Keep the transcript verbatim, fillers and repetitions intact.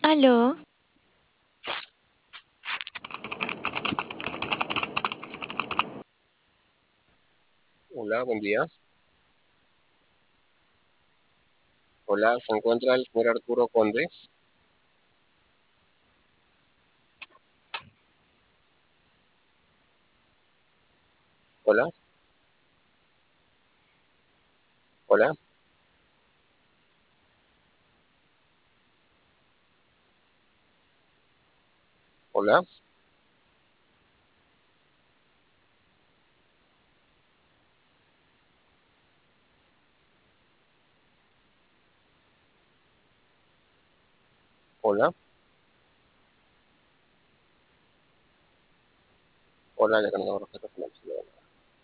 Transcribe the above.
Aló, Hola, buen día. Hola, ¿se encuentra el señor Arturo Conde? Hola, hola, hola, hola, hola, le ganador.